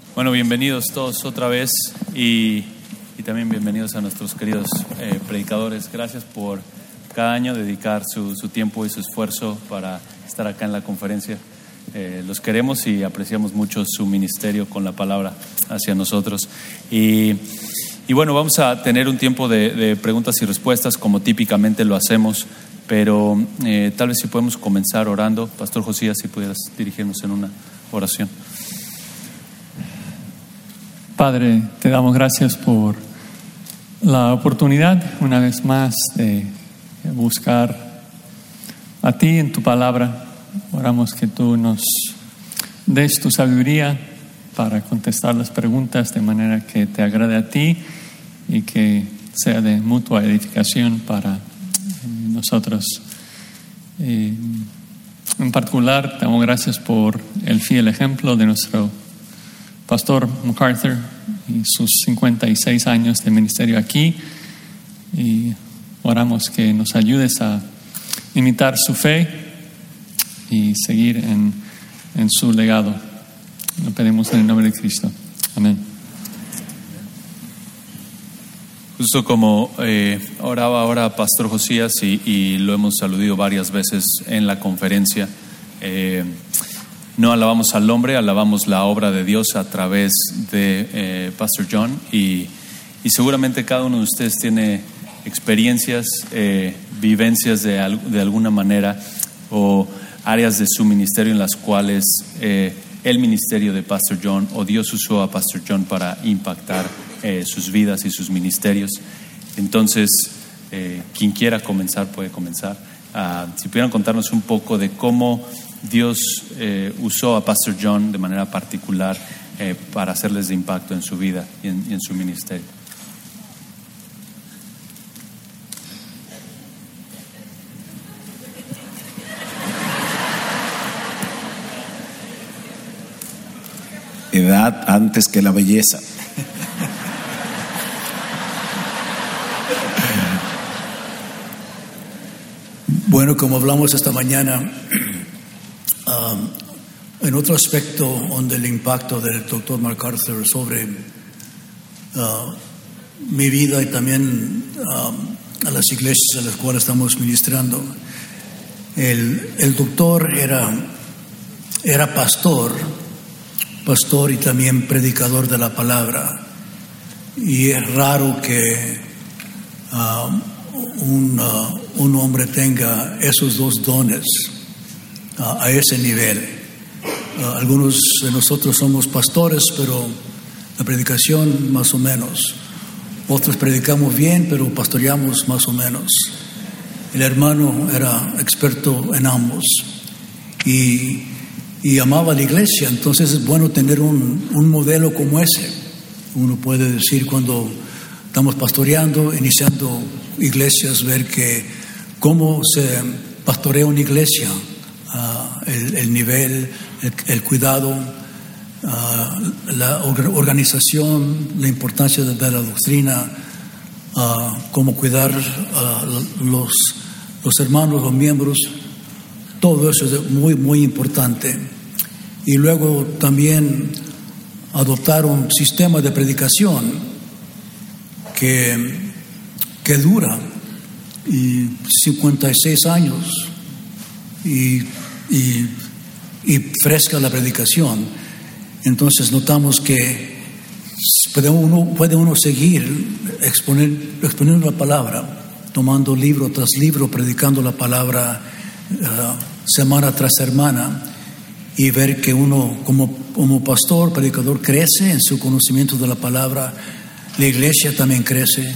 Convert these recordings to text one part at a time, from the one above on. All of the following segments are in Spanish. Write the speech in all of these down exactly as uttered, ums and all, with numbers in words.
Bueno, bienvenidos todos otra vez y, y también bienvenidos a nuestros queridos eh, predicadores. Gracias por cada año dedicar su, su tiempo y su esfuerzo para estar acá en la conferencia. Eh, los queremos y apreciamos mucho su ministerio con la palabra hacia nosotros. Y, y bueno, vamos a tener un tiempo de, de preguntas y respuestas como típicamente lo hacemos, pero eh, tal vez si podemos comenzar orando. Pastor Josías, si pudieras dirigirnos en una oración. Padre, te damos gracias por la oportunidad una vez más de buscar a ti en tu palabra. Oramos que tú nos des tu sabiduría para contestar las preguntas de manera que te agrade a ti y que sea de mutua edificación para nosotros. Eh, en particular, te damos gracias por el fiel ejemplo de nuestro Pastor MacArthur y sus cincuenta y seis años de ministerio aquí, y oramos que nos ayudes a imitar su fe y seguir en, en su legado. Lo pedimos en el nombre de Cristo. Amén. Justo como eh, oraba ahora Pastor Josías y, y lo hemos aludido varias veces en la conferencia, eh, no alabamos al hombre, alabamos la obra de Dios a través de eh, Pastor John, y, y seguramente cada uno de ustedes tiene experiencias, eh, vivencias de, al, de alguna manera o áreas de su ministerio en las cuales eh, el ministerio de Pastor John o Dios usó a Pastor John para impactar eh, sus vidas y sus ministerios. Entonces, eh, quien quiera comenzar puede comenzar. Uh, si pudieran contarnos un poco de cómo Dios eh, usó a Pastor John de manera particular eh, para hacerles de impacto en su vida y en, y en su ministerio. Edad antes que la belleza. Bueno, como hablamos esta mañana, um, en otro aspecto donde el impacto del doctor MacArthur sobre uh, mi vida y también um, a las iglesias a las cuales estamos ministrando, el, el doctor era, era pastor, pastor y también predicador de la palabra, y es raro que um, un, uh, un hombre tenga esos dos dones uh, a ese nivel. Uh, algunos de nosotros somos pastores, pero la predicación más o menos. Otros predicamos bien, pero pastoreamos más o menos. El hermano era experto en ambos y, y amaba la iglesia. Entonces es bueno tener un, un modelo como ese. Uno puede decir cuando estamos pastoreando, iniciando iglesias, ver que cómo se pastorea una iglesia, uh, el, el nivel, el, el cuidado, uh, la organización, la importancia de, de la doctrina, uh, cómo cuidar uh, los, los hermanos, los miembros, todo eso es muy, muy importante. Y luego también adoptar un sistema de predicación que, que dura, y cincuenta y seis años y, y, y fresca la predicación. Entonces notamos que puede uno, puede uno seguir exponer, exponiendo la palabra, tomando libro tras libro, predicando la palabra uh, semana tras semana, y ver que uno como, como pastor, predicador, crece en su conocimiento de la palabra. La iglesia también crece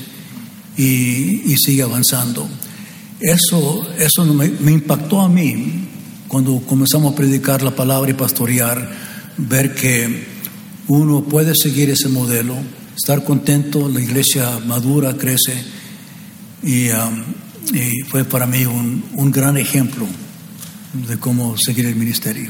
y, y sigue avanzando. Eso, eso me, me impactó a mí cuando comenzamos a predicar la palabra y pastorear, ver que uno puede seguir ese modelo, estar contento, la iglesia madura, crece, y, um, y fue para mí un, un gran ejemplo de cómo seguir el ministerio.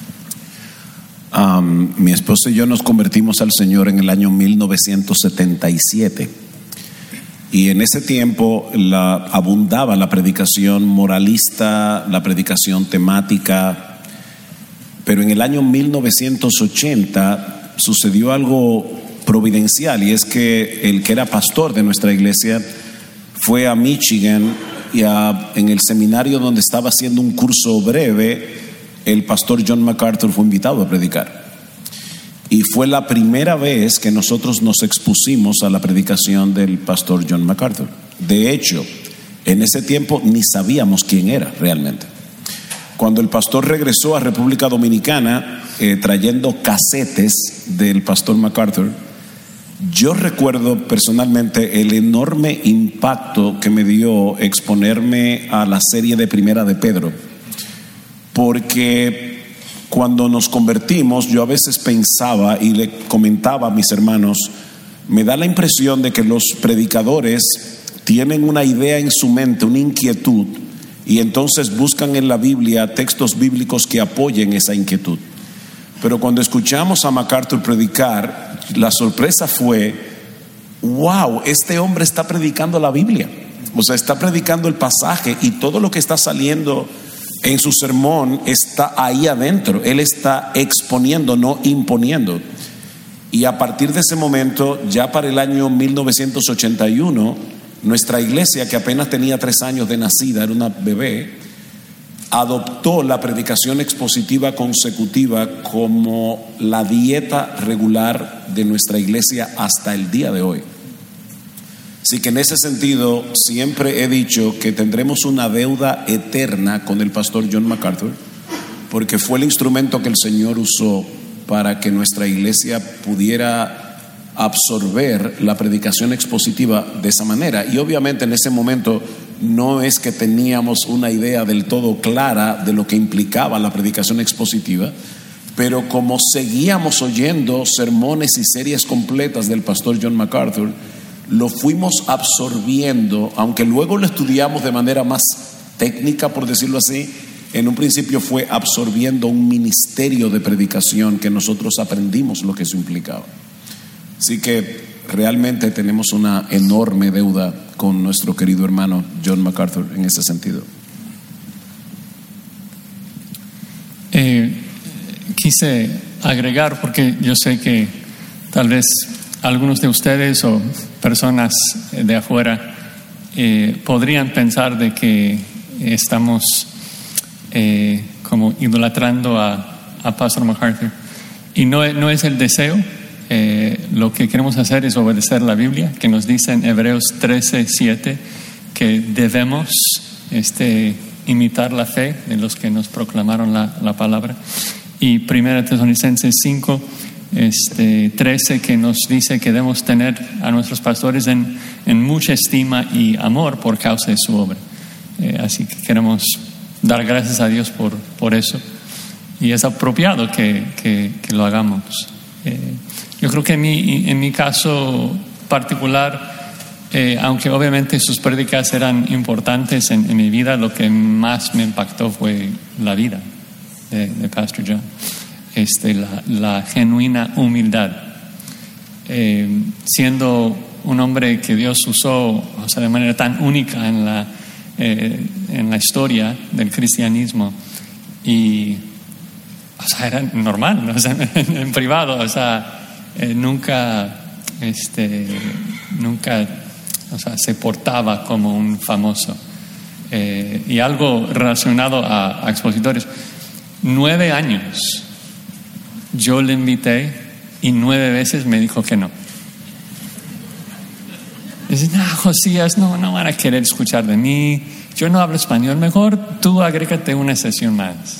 Um, mi esposa y yo nos convertimos al Señor en el año mil novecientos setenta y siete, y en ese tiempo la, abundaba la predicación moralista, la predicación temática, pero en el año mil novecientos ochenta sucedió algo providencial, y es que el que era pastor de nuestra iglesia fue a Michigan, y a, en el seminario donde estaba haciendo un curso breve, el pastor John MacArthur fue invitado a predicar. Y fue la primera vez que nosotros nos expusimos a la predicación del pastor John MacArthur. De hecho, en ese tiempo ni sabíamos quién era realmente. Cuando el pastor regresó a República Dominicana eh, trayendo casetes del pastor MacArthur, yo recuerdo personalmente el enorme impacto que me dio exponerme a la serie de Primera de Pedro, porque cuando nos convertimos, yo a veces pensaba y le comentaba a mis hermanos, me da la impresión de que los predicadores tienen una idea en su mente, una inquietud, y entonces buscan en la Biblia textos bíblicos que apoyen esa inquietud. Pero cuando escuchamos a MacArthur predicar, la sorpresa fue, wow, este hombre está predicando la Biblia. O sea, está predicando el pasaje, y todo lo que está saliendo en su sermón está ahí adentro. Él está exponiendo, no imponiendo. Y a partir de ese momento, ya para el año mil novecientos ochenta y uno, nuestra iglesia, que apenas tenía tres años de nacida, era una bebé, adoptó la predicación expositiva consecutiva como la dieta regular de nuestra iglesia hasta el día de hoy. Así que en ese sentido siempre he dicho que tendremos una deuda eterna con el pastor John MacArthur, porque fue el instrumento que el Señor usó para que nuestra iglesia pudiera absorber la predicación expositiva de esa manera. Y obviamente en ese momento no es que teníamos una idea del todo clara de lo que implicaba la predicación expositiva, pero como seguíamos oyendo sermones y series completas del pastor John MacArthur, lo fuimos absorbiendo, aunque luego lo estudiamos de manera más técnica, por decirlo así. En un principio fue absorbiendo un ministerio de predicación que nosotros aprendimos lo que eso implicaba. Así que realmente tenemos una enorme deuda con nuestro querido hermano John MacArthur en ese sentido. Eh, quise agregar, porque yo sé que tal vez algunos de ustedes o personas de afuera eh, podrían pensar de que estamos eh, como idolatrando a, a Pastor MacArthur, y no, no es el deseo. Eh, lo que queremos hacer es obedecer la Biblia, que nos dice en Hebreos trece siete que debemos este, imitar la fe de los que nos proclamaron la, la palabra, y Primera Tesalonicenses cinco Este, trece que nos dice que debemos tener a nuestros pastores en, en mucha estima y amor por causa de su obra. Eh, así que queremos dar gracias a Dios por, por eso, y es apropiado que, que, que lo hagamos. Eh, yo creo que en mi, en mi caso particular, eh, aunque obviamente sus prédicas eran importantes en, en mi vida, lo que más me impactó fue la vida de, de Pastor John. Este, la, la genuina humildad, eh, siendo un hombre que Dios usó, o sea, de manera tan única en la, eh, en la historia del cristianismo, y o sea, era normal, o sea, en, en privado, o sea, eh, nunca, este, nunca, o sea, se portaba como un famoso, eh, y algo relacionado a, a expositores. Nueve años yo le invité y nueve veces me dijo que no. Dice, no, Josías, no, no van a querer escuchar de mí. Yo no hablo español, mejor tú agrégate una sesión más.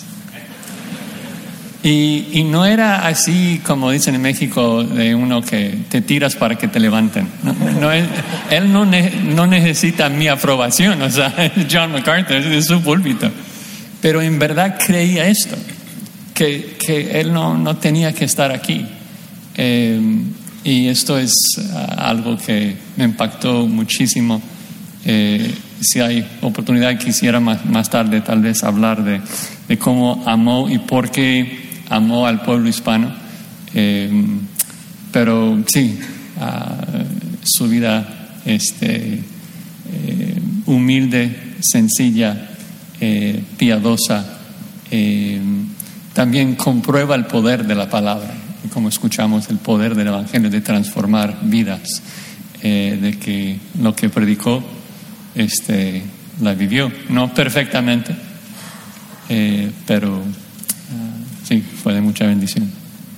Y, y no era así como dicen en México, de uno que te tiras para que te levanten. No, no, él él no, ne, no necesita mi aprobación, o sea, John MacArthur es su púlpito. Pero en verdad creía esto. Que, que él no, no tenía que estar aquí, eh, y esto es uh, algo que me impactó muchísimo. Eh, si hay oportunidad, quisiera más, más tarde tal vez hablar de, de cómo amó y por qué amó al pueblo hispano, eh, pero sí, uh, su vida este, eh, humilde, sencilla, eh, piadosa, eh, también comprueba el poder de la palabra. y como escuchamos, el poder del Evangelio de transformar vidas, eh, de que lo que predicó este, la vivió, no perfectamente, eh, pero uh, sí, fue de mucha bendición.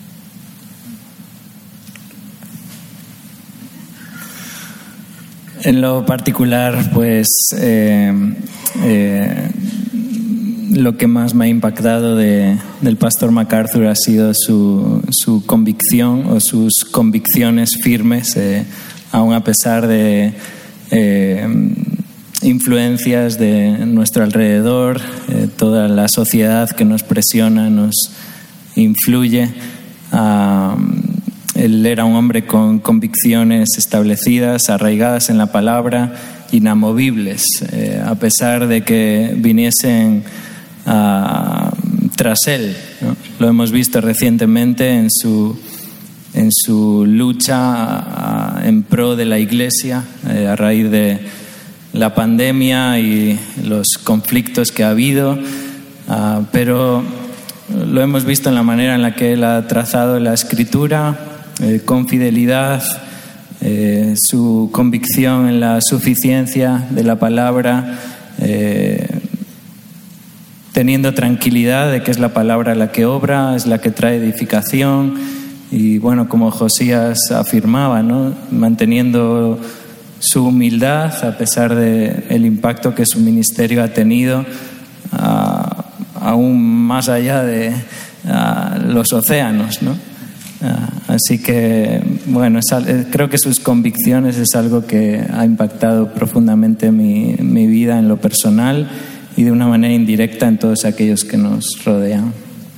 En lo particular, pues eh, eh, lo que más me ha impactado de, del pastor MacArthur ha sido su, su convicción o sus convicciones firmes, eh, aun a pesar de eh, influencias de nuestro alrededor, eh, toda la sociedad que nos presiona, nos influye. Uh, Él era un hombre con convicciones establecidas, arraigadas en la palabra, inamovibles, eh, a pesar de que viniesen uh, tras él, ¿no? Lo hemos visto recientemente en su, en su lucha uh, en pro de la Iglesia, eh, a raíz de la pandemia y los conflictos que ha habido, uh, pero lo hemos visto en la manera en la que él ha trazado la Escritura, Eh, con fidelidad, eh, su convicción en la suficiencia de la palabra, eh, teniendo tranquilidad de que es la palabra la que obra, es la que trae edificación, y bueno, como Josías afirmaba, ¿no?, manteniendo su humildad a pesar del impacto que su ministerio ha tenido, a, aún más allá de a, los océanos, ¿no? Así que, bueno, es, creo que sus convicciones es algo que ha impactado profundamente mi, mi vida en lo personal y de una manera indirecta en todos aquellos que nos rodean.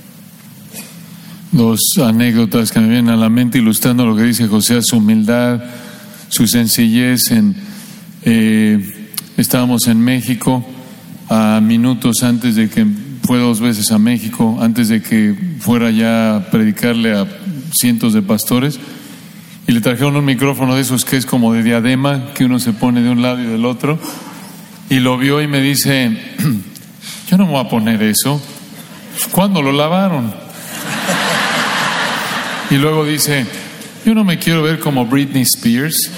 Dos anécdotas que me vienen a la mente ilustrando lo que dice José, su humildad, su sencillez. En, eh, estábamos en México a minutos antes de que fue dos veces a México, antes de que fuera ya a predicarle a cientos de pastores, y le trajeron un micrófono de esos que es como de diadema, que uno se pone de un lado y del otro, y lo vio y me dice: yo no me voy a poner eso. ¿Cuándo lo lavaron? Y luego dice: yo no me quiero ver como Britney Spears.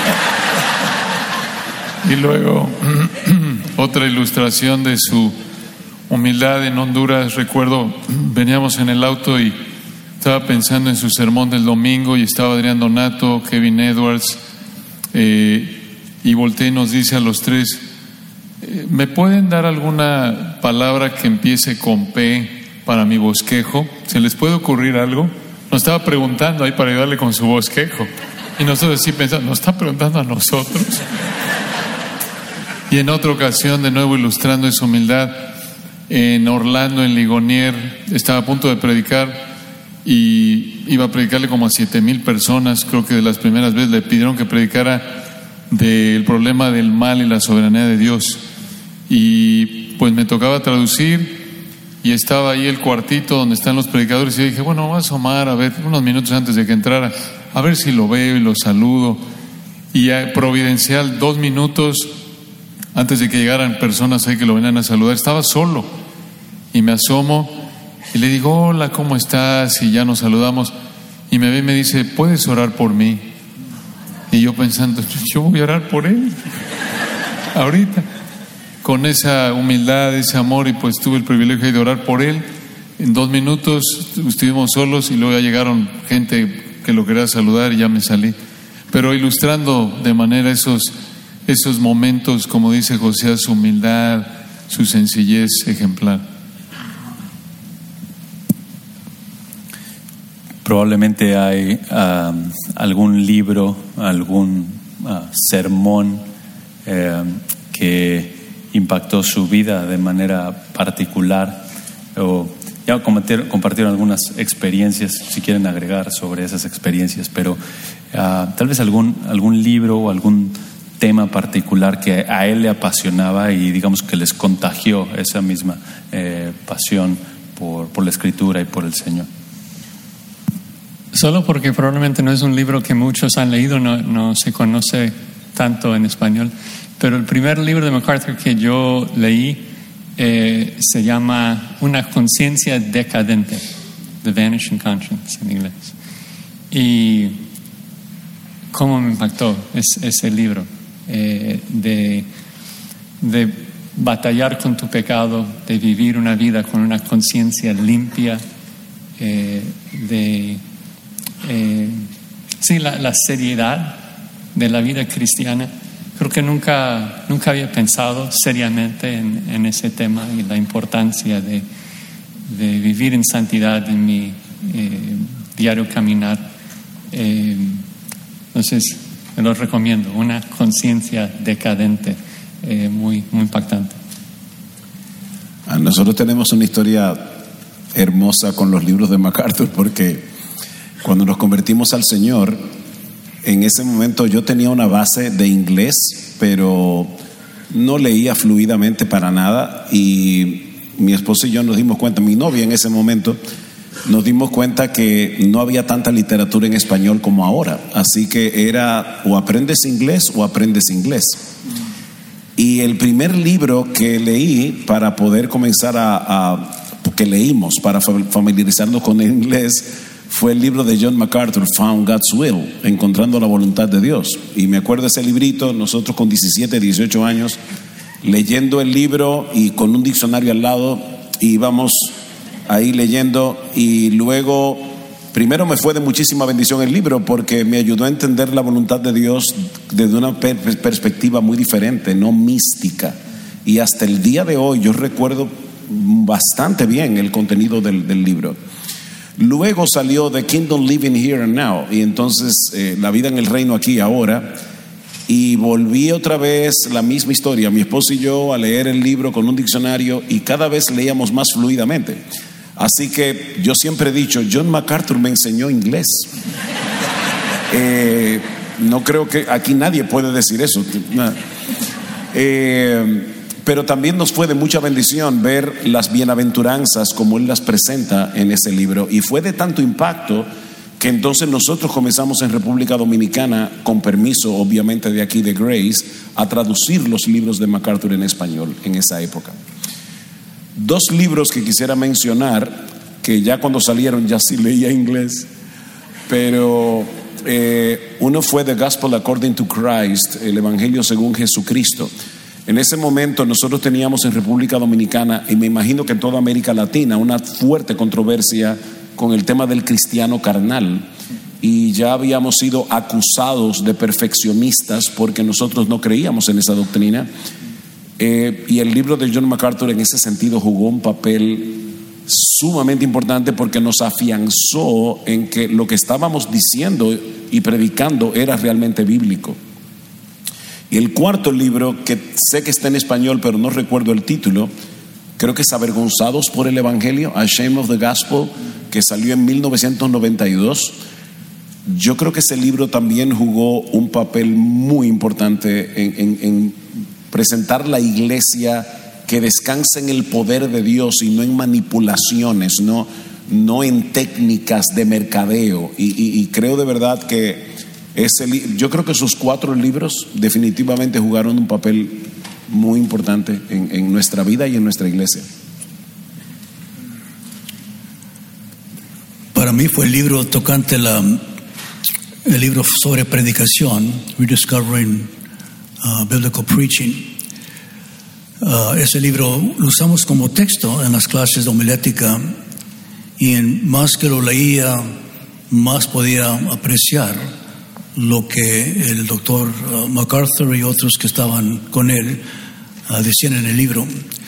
Y luego otra ilustración de su humildad en Honduras. Recuerdo, veníamos en el auto y estaba pensando en su sermón del domingo, y estaba Adrián Donato, Kevin Edwards, eh, y volteé y nos dice a los tres: eh, ¿me pueden dar alguna palabra que empiece con P para mi bosquejo? ¿Se les puede ocurrir algo? Nos estaba preguntando ahí para ayudarle con su bosquejo, y nosotros sí pensamos, nos está preguntando a nosotros. Y en otra ocasión, de nuevo ilustrando esa humildad, en Orlando, en Ligonier, estaba a punto de predicar y iba a predicarle como a siete mil personas. Creo que de las primeras veces le pidieron que predicara del problema del mal y la soberanía de Dios, y pues me tocaba traducir, y estaba ahí el cuartito donde están los predicadores, y yo dije, bueno, voy a asomar a ver unos minutos antes de que entrara, a ver si lo veo y lo saludo. Y ya, providencial, dos minutos antes de que llegaran personas ahí que lo venían a saludar, estaba solo, y me asomo y le digo: hola, ¿cómo estás? Y ya nos saludamos, y me ve y me dice: ¿puedes orar por mí? Y yo pensando, yo voy a orar por él ahorita, con esa humildad, ese amor, y pues tuve el privilegio de orar por él. En dos minutos estuvimos solos, y luego ya llegaron gente que lo quería saludar y ya me salí. Pero ilustrando de manera esos, esos momentos, como dice José, su humildad, su sencillez ejemplar. Probablemente hay uh, algún libro, algún uh, sermón eh, que impactó su vida de manera particular, o ya compartieron, compartieron algunas experiencias, si quieren agregar sobre esas experiencias, pero uh, tal vez algún, algún libro o algún tema particular que a él le apasionaba y digamos que les contagió esa misma eh, pasión por, por la Escritura y por el Señor. Solo porque probablemente no es un libro que muchos han leído, no, no se conoce tanto en español, pero el primer libro de MacArthur que yo leí eh, se llama Una conciencia decadente. The Vanishing Conscience en inglés. Y cómo me impactó es, ese libro, eh, de, de batallar con tu pecado, de vivir una vida con una conciencia limpia, eh, de eh, sí, la, la seriedad de la vida cristiana. Creo que nunca, nunca había pensado seriamente en, en ese tema y la importancia de, de vivir en santidad en mi eh, diario caminar. Eh, entonces, me lo recomiendo, una conciencia decadente, eh, muy, muy impactante. Nosotros tenemos una historia hermosa con los libros de MacArthur, porque cuando nos convertimos al Señor, en ese momento yo tenía una base de inglés, pero no leía fluidamente para nada, y mi esposa y yo nos dimos cuenta, mi novia en ese momento, nos dimos cuenta que no había tanta literatura en español como ahora, así que era o aprendes inglés o aprendes inglés. Y el primer libro que leí para poder comenzar a, a que leímos para familiarizarnos con el inglés fue el libro de John MacArthur, Found God's Will, Encontrando la Voluntad de Dios. Y me acuerdo de ese librito, nosotros con diecisiete, dieciocho años, leyendo el libro y con un diccionario al lado, y íbamos ahí leyendo, y luego, primero me fue de muchísima bendición el libro, porque me ayudó a entender la voluntad de Dios desde una per- perspectiva muy diferente, no mística. Y hasta el día de hoy yo recuerdo bastante bien el contenido del, del libro. Luego salió The Kingdom Living Here and Now, y entonces eh, la vida en el reino aquí ahora, y volví otra vez la misma historia, mi esposo y yo, a leer el libro con un diccionario, y cada vez leíamos más fluidamente. Así que yo siempre he dicho, John MacArthur me enseñó inglés. eh, no creo que aquí nadie puede decir eso. eh, Pero también nos fue de mucha bendición ver las bienaventuranzas como él las presenta en ese libro, y fue de tanto impacto que entonces nosotros comenzamos en República Dominicana, con permiso obviamente de aquí de Grace, a traducir los libros de MacArthur en español en esa época. Dos libros que quisiera mencionar, que ya cuando salieron ya sí leía inglés, pero eh, uno fue The Gospel According to Christ, el Evangelio según Jesucristo. En ese momento nosotros teníamos en República Dominicana, y me imagino que en toda América Latina, una fuerte controversia con el tema del cristiano carnal, y ya habíamos sido acusados de perfeccionistas porque nosotros no creíamos en esa doctrina, eh, y el libro de John MacArthur en ese sentido jugó un papel sumamente importante, porque nos afianzó en que lo que estábamos diciendo y predicando era realmente bíblico. Y el cuarto libro, que sé que está en español pero no recuerdo el título, creo que es Avergonzados por el Evangelio, Ashamed of the Gospel, que salió en mil novecientos noventa y dos. Yo creo que ese libro también jugó un papel muy importante en, en, en presentar la iglesia que descansa en el poder de Dios y no en manipulaciones, no, no en técnicas de mercadeo. Y, y, y creo de verdad que ese, yo creo que esos cuatro libros definitivamente jugaron un papel muy importante en, en nuestra vida y en nuestra iglesia. Para mí fue el libro tocante la, el libro sobre predicación, Rediscovering uh, Biblical Preaching. Uh, ese libro lo usamos como texto en las clases de homilética, y en más que lo leía, más podía apreciar lo que el doctor uh, MacArthur y otros que estaban con él uh, decían en el libro.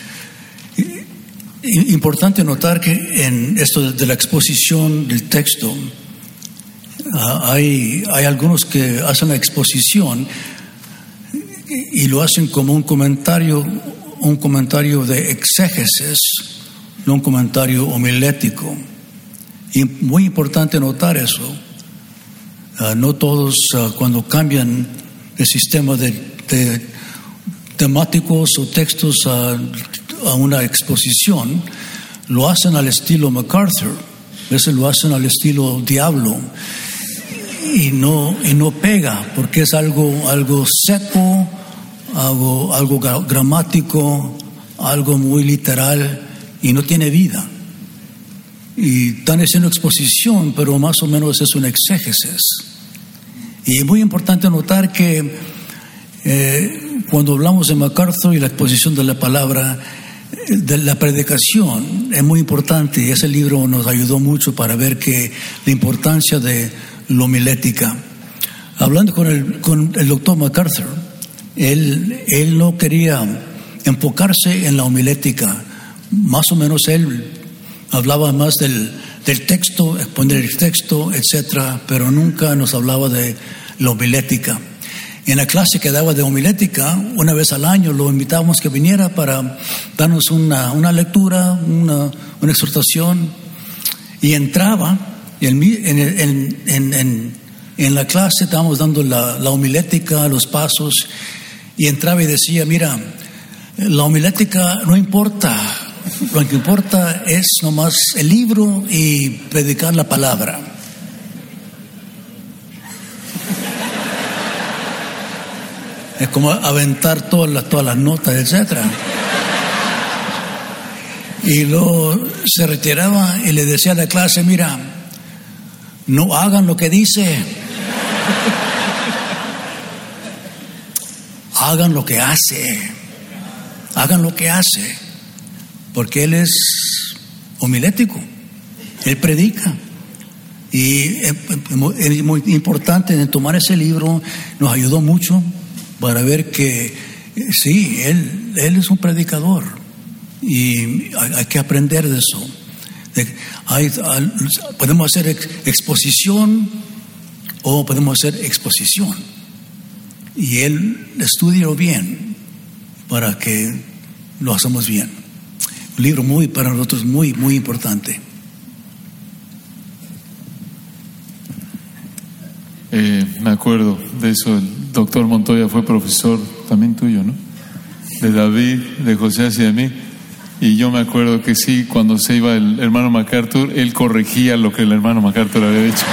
I, importante notar que en esto de la exposición del texto, uh, hay, hay algunos que hacen la exposición y, y lo hacen como un comentario, un comentario de exégesis, no un comentario homilético. Y muy importante notar eso. Uh, no todos uh, cuando cambian el sistema de, de temáticos o textos a, a una exposición, lo hacen al estilo MacArthur, a veces lo hacen al estilo Diablo, y no, y no pega, porque es algo, algo seco, algo, algo gramático, algo muy literal, y no tiene vida. y están haciendo exposición, pero más o menos es una exégesis. Y es muy importante notar que eh, cuando hablamos de MacArthur y la exposición de la palabra, de la predicación es muy importante, y ese libro nos ayudó mucho para ver que la importancia de la homilética. Hablando con el, con el doctor MacArthur, él, él no quería enfocarse en la homilética, más o menos él hablaba más del, del texto, exponer el texto, etcétera, pero nunca nos hablaba de la homilética. En la clase que daba de homilética, una vez al año lo invitábamos que viniera para darnos una, una lectura, una, una exhortación, y entraba en, en, en, en, en, en la clase, estábamos dando la, la homilética, los pasos, y entraba y decía, mira, la homilética no importa, lo que importa es nomás el libro y predicar la palabra. Es como aventar todas las, todas las notas, etcétera. Y luego se retiraba y le decía a la clase, mira, no hagan lo que dice, hagan lo que hace, hagan lo que hace, porque él es homilético, él predica. Y es muy importante en tomar ese libro, nos ayudó mucho para ver que sí, él, él es un predicador y hay, hay que aprender de eso. De, hay, hay, podemos hacer ex, exposición o podemos hacer exposición, y él estudia bien para que lo hacemos bien. Un libro muy, para nosotros muy, muy importante. Eh, me acuerdo de eso. El doctor Montoya fue profesor también tuyo, ¿no? De David, de José y de mí. Y yo me acuerdo que sí, cuando se iba el hermano MacArthur, él corregía lo que el hermano MacArthur había dicho.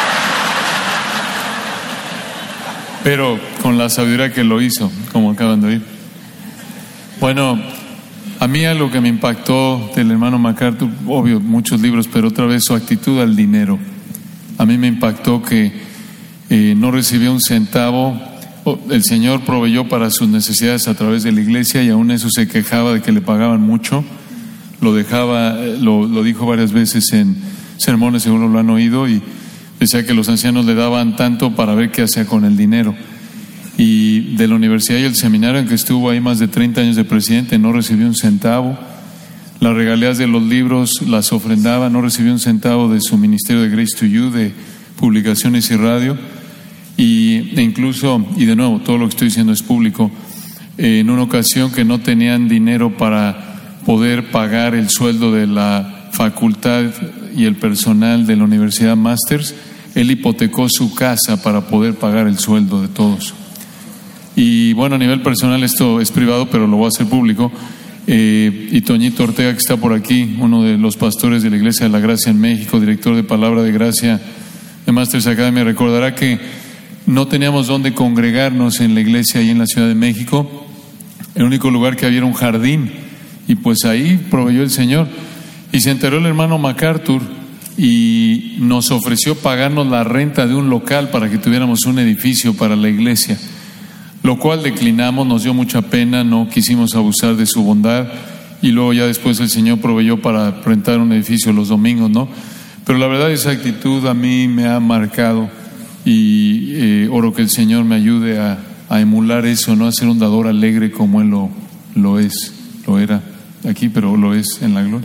Pero con la sabiduría que lo hizo, como acaban de oír. Bueno, a mí algo que me impactó del hermano MacArthur, obvio, muchos libros, pero otra vez su actitud al dinero. A mí me impactó que Eh, no recibió un centavo. El Señor proveyó para sus necesidades a través de la iglesia, y aún eso se quejaba de que le pagaban mucho. Lo dejaba, lo, lo dijo varias veces en sermones, según lo han oído, y decía que los ancianos le daban tanto para ver qué hacía con el dinero. Y de la universidad y el seminario en que estuvo ahí más de treinta años de presidente, no recibió un centavo. Las regalías de los libros las ofrendaba, no recibió un centavo de su ministerio de Grace to You, de publicaciones y radio. Y e incluso, y de nuevo, todo lo que estoy diciendo es público, eh, en una ocasión que no tenían dinero para poder pagar el sueldo de la facultad y el personal de la Universidad Masters, él hipotecó su casa para poder pagar el sueldo de todos. Y bueno, a nivel personal esto es privado, pero lo voy a hacer público. Eh, y Toñito Ortega, que está por aquí, uno de los pastores de la Iglesia de la Gracia en México, director de Palabra de Gracia de Masters Academy, recordará que no teníamos dónde congregarnos en la iglesia ahí en la Ciudad de México. El único lugar que había era un jardín, y pues ahí proveyó el Señor. Y se enteró el hermano MacArthur y nos ofreció pagarnos la renta de un local para que tuviéramos un edificio para la iglesia, lo cual declinamos, nos dio mucha pena, no quisimos abusar de su bondad, y luego ya después el Señor proveyó para rentar un edificio los domingos, ¿no? Pero la verdad, esa actitud a mí me ha marcado, y eh, oro que el Señor me ayude a, a emular eso, no a ser un dador alegre como Él lo, lo es, lo era aquí, pero lo es en la gloria.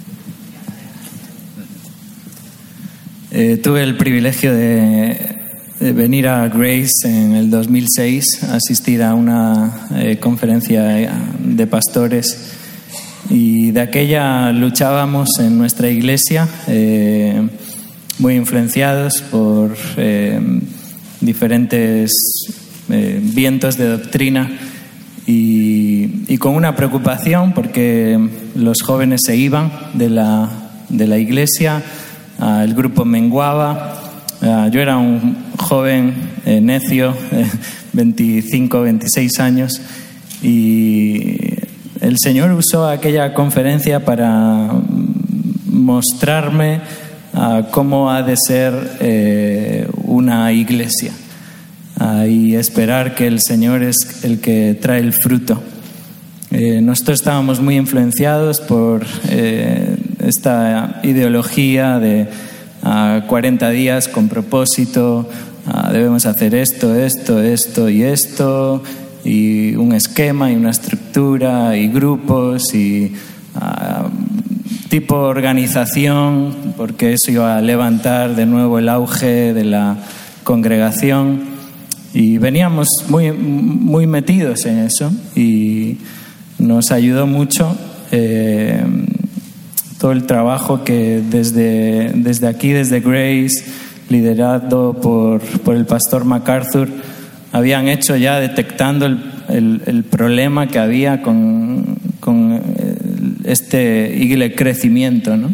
Eh, tuve el privilegio de, de venir a Grace en el dos mil seis, a asistir a una eh, conferencia de pastores, y de aquella luchábamos en nuestra iglesia, eh, muy influenciados por eh, diferentes eh, vientos de doctrina, y, y con una preocupación porque los jóvenes se iban de la, de la iglesia, uh, el grupo menguaba. Uh, yo era un joven eh, necio, eh, veinticinco, veintiséis años, y el Señor usó aquella conferencia para mostrarme uh, cómo ha de ser eh, una iglesia uh, y esperar que el Señor es el que trae el fruto. Eh, nosotros estábamos muy influenciados por eh, esta ideología de uh, cuarenta días con propósito, uh, debemos hacer esto, esto, esto y esto, y un esquema y una estructura y grupos y uh, tipo organización, porque eso iba a levantar de nuevo el auge de la congregación, y veníamos muy, muy metidos en eso, y nos ayudó mucho eh, todo el trabajo que desde, desde aquí, desde Grace, liderado por, por el pastor MacArthur, habían hecho ya detectando el, el, el problema que había con, con este iglesia crecimiento, ¿no?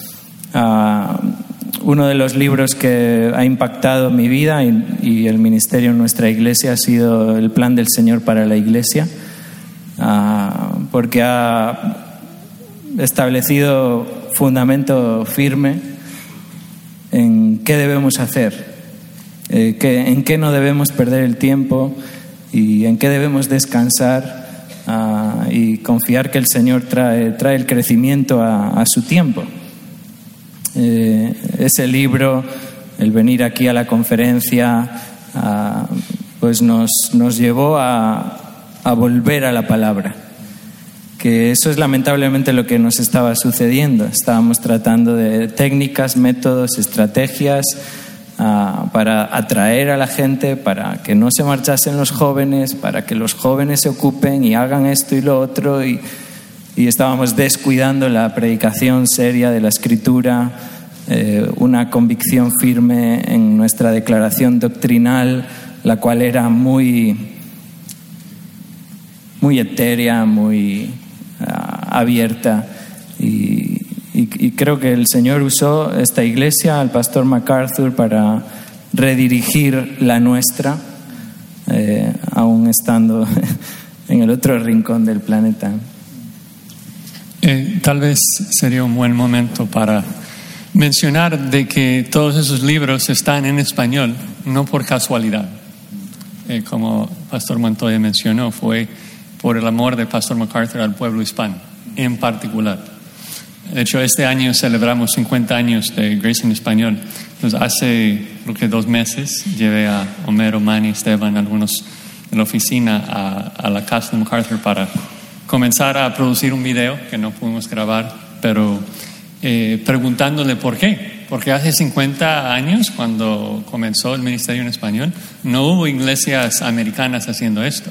Uh, uno de los libros que ha impactado mi vida y, y el ministerio en nuestra iglesia ha sido El Plan del Señor para la Iglesia, uh, porque ha establecido fundamento firme en qué debemos hacer, eh, que, en qué no debemos perder el tiempo y en qué debemos descansar uh, y confiar que el Señor trae, trae el crecimiento a, a su tiempo. Eh, ese libro, el venir aquí a la conferencia, uh, pues nos, nos llevó a, a volver a la palabra. Que eso es lamentablemente lo que nos estaba sucediendo. Estábamos tratando de técnicas, métodos, estrategias uh, para atraer a la gente, para que no se marchasen los jóvenes, para que los jóvenes se ocupen y hagan esto y lo otro, y, y estábamos descuidando la predicación seria de la Escritura, eh, una convicción firme en nuestra declaración doctrinal, la cual era muy, muy etérea, muy abierta, y, y, y creo que el Señor usó esta iglesia, al pastor MacArthur, para redirigir la nuestra, eh, aún estando en el otro rincón del planeta. Eh, tal vez sería un buen momento para mencionar de que todos esos libros están en español, no por casualidad. Eh, como Pastor Montoya mencionó, fue por el amor del pastor MacArthur al pueblo hispano, en particular. De hecho, este año celebramos cincuenta años de Grace en Español. Entonces, hace, creo que dos meses, llevé a Homero, Manny, Esteban, algunos de la oficina a, a la casa de MacArthur para comenzar a producir un video que no pudimos grabar, pero eh, preguntándole por qué. Porque hace cincuenta años, cuando comenzó el ministerio en español, no hubo iglesias americanas haciendo esto.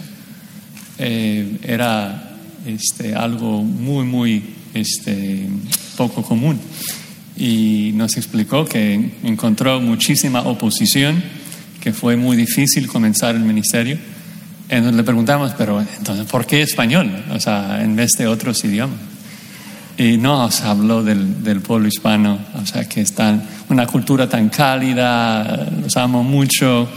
Eh, era este, algo muy, muy este, poco común. Y nos explicó que encontró muchísima oposición, que fue muy difícil comenzar el ministerio. Entonces le preguntamos, pero entonces, ¿por qué español? O sea, en vez de otros idiomas. Y nos habló del, del pueblo hispano, o sea, que están una cultura tan cálida, los amo mucho.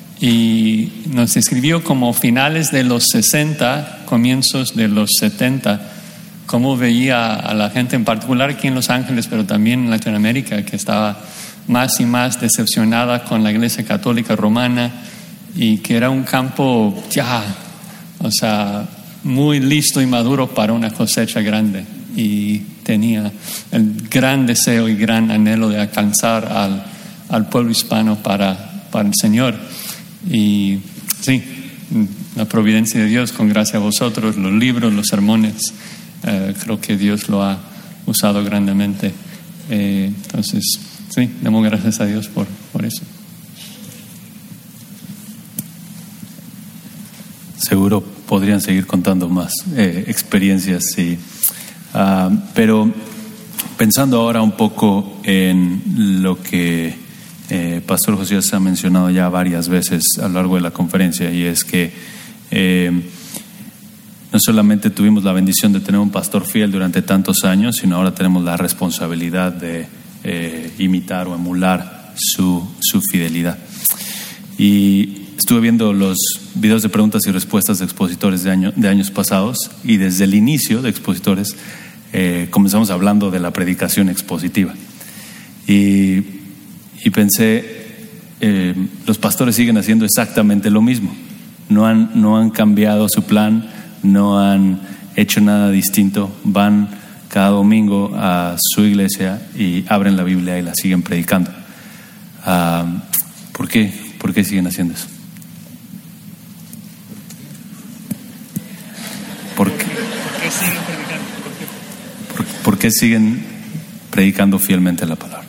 Y nos escribió como finales de los sesenta, comienzos de los setenta, cómo veía a la gente, en particular aquí en Los Ángeles, pero también en Latinoamérica, que estaba más y más decepcionada con la Iglesia Católica Romana, y que era un campo ya, o sea, muy listo y maduro para una cosecha grande, y tenía el gran deseo y gran anhelo de alcanzar al, al pueblo hispano para, para el Señor. Y sí, la providencia de Dios, con gracia a vosotros, los libros, los sermones, eh, creo que Dios lo ha usado grandemente. Eh, entonces, sí, damos gracias a Dios por, por eso. Seguro podrían seguir contando más eh, experiencias, sí. Uh, pero pensando ahora un poco en lo que Eh, Pastor Josías ha mencionado ya varias veces a lo largo de la conferencia, y es que eh, no solamente tuvimos la bendición de tener un pastor fiel durante tantos años, sino ahora tenemos la responsabilidad de eh, imitar o emular su, su fidelidad. Y estuve viendo los videos de preguntas y respuestas de expositores de, año, de años pasados, y desde el inicio de expositores eh, comenzamos hablando de la predicación expositiva. Y, y pensé, eh, los pastores siguen haciendo exactamente lo mismo. No han, no han cambiado su plan, no han hecho nada distinto. Van cada domingo a su iglesia y abren la Biblia y la siguen predicando. Uh, ¿Por qué? ¿Por qué siguen haciendo eso? ¿Por qué? ¿Por qué siguen predicando? ¿Por qué? ¿Por, por qué siguen predicando fielmente la palabra?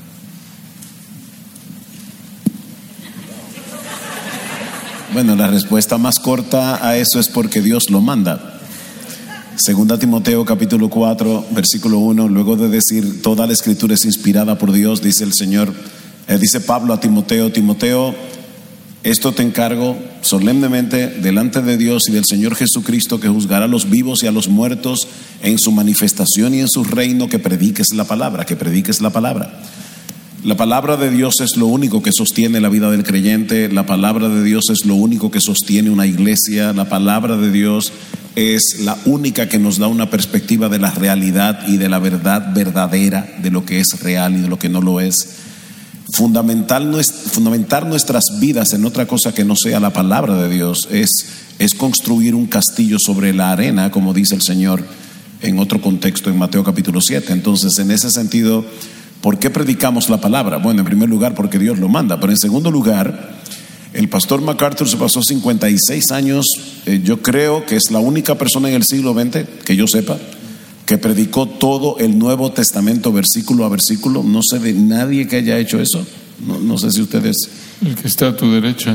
Bueno, la respuesta más corta a eso es porque Dios lo manda. Segunda Timoteo capítulo cuatro, versículo uno, luego de decir toda la escritura es inspirada por Dios, dice el Señor, eh, dice Pablo a Timoteo, Timoteo, esto te encargo solemnemente delante de Dios y del Señor Jesucristo, que juzgará a los vivos y a los muertos en su manifestación y en su reino, que prediques la palabra, que prediques la palabra. La palabra de Dios es lo único que sostiene la vida del creyente. La palabra de Dios es lo único que sostiene una iglesia. La palabra de Dios es la única que nos da una perspectiva de la realidad y de la verdad verdadera, de lo que es real y de lo que no lo es. Fundamental, fundamentar nuestras vidas en otra cosa que no sea la palabra de Dios es, es construir un castillo sobre la arena, como dice el Señor en otro contexto en Mateo capítulo siete. Entonces, en ese sentido, ¿por qué predicamos la palabra? Bueno, en primer lugar porque Dios lo manda, pero en segundo lugar, el pastor MacArthur se pasó cincuenta y seis años, eh, yo creo que es la única persona en el siglo veinte, que yo sepa, que predicó todo el Nuevo Testamento versículo a versículo. No sé de nadie que haya hecho eso. No, no sé si ustedes... El que está a tu derecha.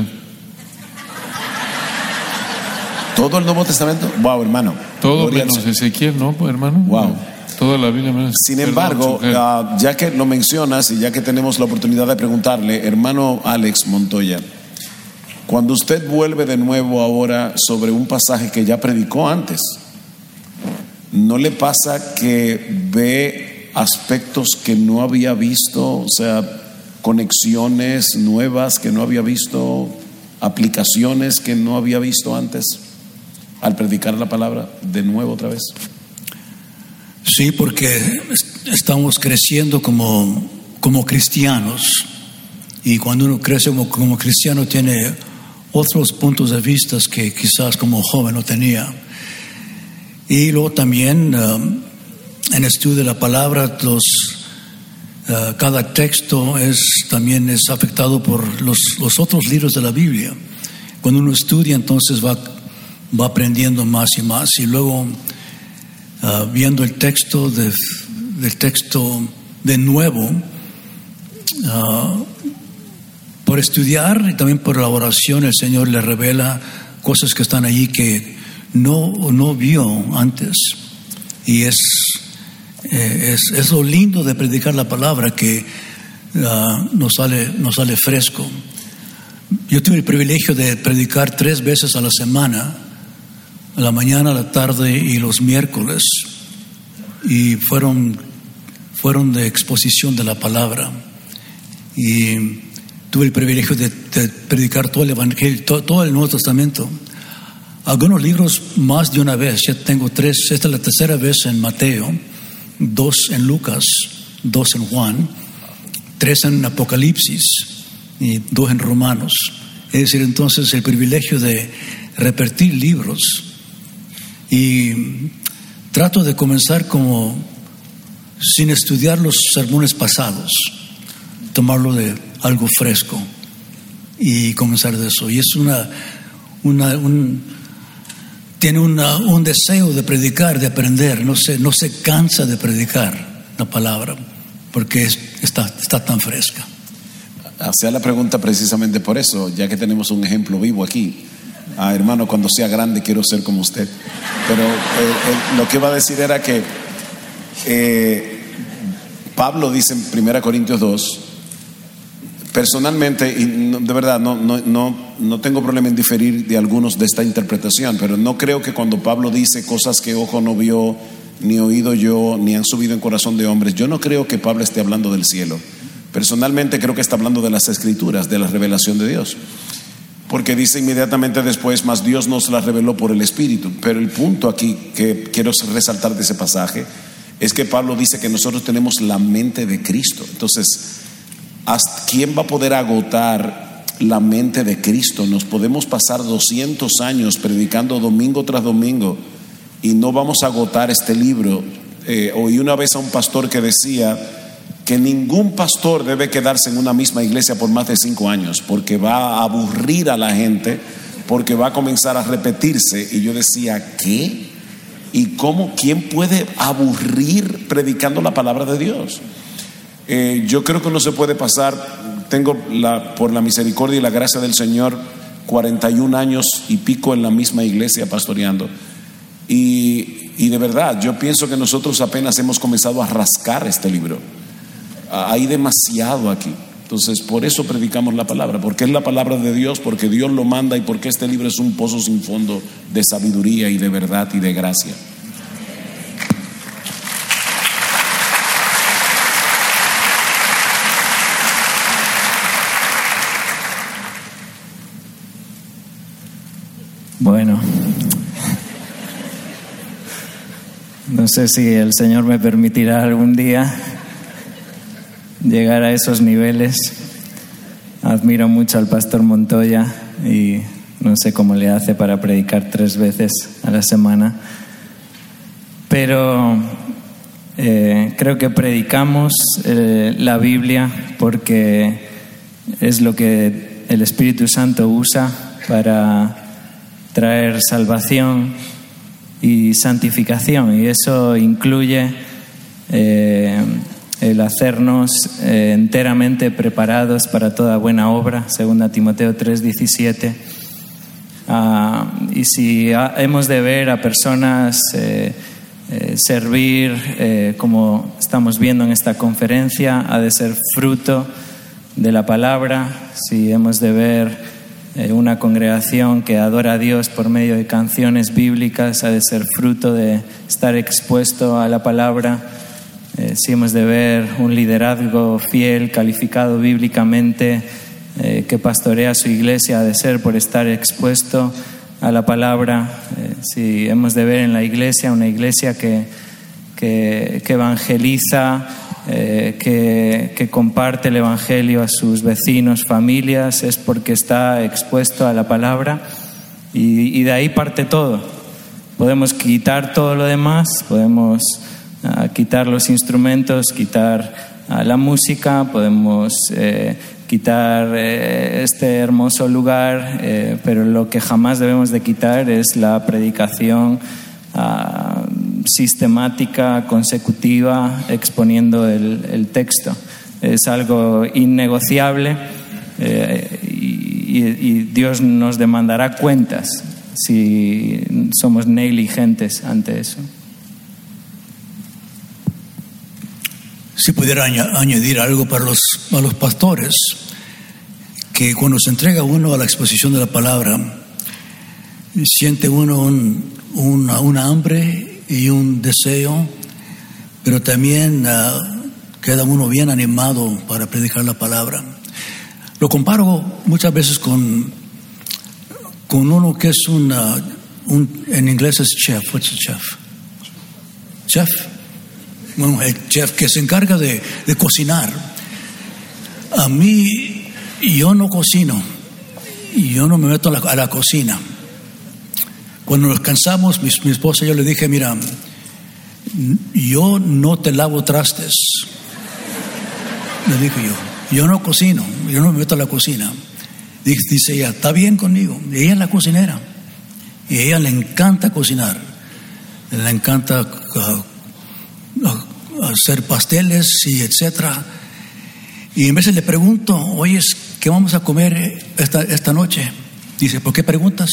¿Todo el Nuevo Testamento? Wow, hermano. Todo menos Ezequiel, ¿no, hermano? Wow. Toda la Biblia menos. Sin embargo, uh, ya que lo mencionas y ya que tenemos la oportunidad de preguntarle, hermano Alex Montoya, cuando usted vuelve de nuevo ahora sobre un pasaje que ya predicó antes, ¿no le pasa que ve aspectos que no había visto? O sea, conexiones nuevas que no había visto, aplicaciones que no había visto antes al predicar la palabra de nuevo otra vez. Sí, porque estamos creciendo como, como cristianos, y cuando uno crece como, como cristiano tiene otros puntos de vista que quizás como joven no tenía. Y luego también um, en el estudio de la palabra, los, uh, cada texto es, también es afectado por los, los otros libros de la Biblia. Cuando uno estudia, entonces va, va aprendiendo más y más, y luego Uh, viendo el texto de, del texto de nuevo, uh, por estudiar y también por la oración, el Señor le revela cosas que están allí que no, no vio antes. Y es, eh, es, es lo lindo de predicar la palabra, que uh, nos sale, nos sale fresco. Yo tuve el privilegio de predicar tres veces a la semana, a la mañana, a la tarde y los miércoles, y fueron, fueron de exposición de la palabra, y tuve el privilegio de, de predicar todo el Evangelio, todo, todo el Nuevo Testamento, algunos libros más de una vez. Ya tengo tres, esta es la tercera vez en Mateo, dos en Lucas, dos en Juan, tres en Apocalipsis y dos en Romanos. Es decir, entonces el privilegio de repetir libros. Y trato de comenzar como sin estudiar los sermones pasados, tomarlo de algo fresco y comenzar de eso. Y es una, una un, tiene una, un deseo de predicar, de aprender. No se, no se cansa de predicar la palabra porque es, está, está tan fresca. Hacía la pregunta precisamente por eso, ya que tenemos un ejemplo vivo aquí. Ah, hermano, cuando sea grande quiero ser como usted. Pero eh, eh, lo que iba a decir era que eh, Pablo dice en primera Corintios dos, personalmente, y no, de verdad no, no, no, no tengo problema en diferir de algunos de esta interpretación, pero no creo que cuando Pablo dice cosas que ojo no vio, ni oído yo, ni han subido en corazón de hombres, yo no creo que Pablo esté hablando del cielo. Personalmente creo que está hablando de las Escrituras, de la revelación de Dios. Porque dice inmediatamente después, más Dios nos la reveló por el Espíritu. Pero el punto aquí que quiero resaltar de ese pasaje es que Pablo dice que nosotros tenemos la mente de Cristo. Entonces, ¿hasta quién va a poder agotar la mente de Cristo? Nos podemos pasar doscientos años predicando domingo tras domingo y no vamos a agotar este libro. Eh, oí una vez a un pastor que decía que ningún pastor debe quedarse en una misma iglesia por más de cinco años, porque va a aburrir a la gente, porque va a comenzar a repetirse. Y yo decía, ¿qué? ¿Y cómo? ¿Quién puede aburrir predicando la palabra de Dios? Eh, yo creo que no se puede pasar. Tengo la, por la misericordia y la gracia del Señor, cuarenta y un años y pico en la misma iglesia pastoreando. Y, y de verdad, yo pienso que nosotros apenas hemos comenzado a rascar este libro. Hay demasiado aquí. Entonces, por eso predicamos la palabra, porque es la palabra de Dios, porque Dios lo manda y porque este libro es un pozo sin fondo de sabiduría y de verdad y de gracia. Bueno, no sé si el Señor me permitirá algún día llegar a esos niveles. Admiro mucho al pastor Montoya y no sé cómo le hace para predicar tres veces a la semana, pero eh, creo que predicamos eh, la Biblia porque es lo que el Espíritu Santo usa para traer salvación y santificación, y eso incluye eh, el hacernos eh, enteramente preparados para toda buena obra, segunda Timoteo tres diecisiete. Ah, y si ha, hemos de ver a personas eh, eh, servir, eh, como estamos viendo en esta conferencia, ha de ser fruto de la palabra. Si hemos de ver eh, una congregación que adora a Dios por medio de canciones bíblicas, ha de ser fruto de estar expuesto a la palabra. Eh, si hemos de ver un liderazgo fiel, calificado bíblicamente, eh, que pastorea su iglesia, ha de ser por estar expuesto a la palabra. Eh, si hemos de ver en la iglesia una iglesia que, que, que evangeliza, eh, que, que comparte el evangelio a sus vecinos, familias, es porque está expuesto a la palabra, y, y de ahí parte todo. Podemos quitar todo lo demás, podemos a quitar los instrumentos, quitar a la música, podemos eh, quitar eh, este hermoso lugar, eh, pero lo que jamás debemos de quitar es la predicación uh, sistemática, consecutiva, exponiendo el, el texto. Es algo innegociable, eh, y, y Dios nos demandará cuentas si somos negligentes ante eso. Si pudiera añadir algo para los, para los pastores, que cuando se entrega uno a la exposición de la palabra, siente uno un, una, una hambre y un deseo, pero también uh, queda uno bien animado para predicar la palabra. Lo comparo muchas veces con, con uno que es una, un, en inglés es chef. What's a chef? Chef. Bueno, el chef que se encarga de, de cocinar. A mí, yo no cocino, yo no me meto a la, a la cocina. Cuando nos cansamos, mi, mi esposa, yo le dije, mira, yo no te lavo trastes. Le dije yo, yo no cocino, yo no me meto a la cocina. Dice ella, está bien conmigo. Y ella es la cocinera, y a ella le encanta cocinar, le encanta uh, hacer pasteles y etcétera. Y a veces le pregunto, oye, ¿qué vamos a comer esta, esta noche? Dice, ¿por qué preguntas?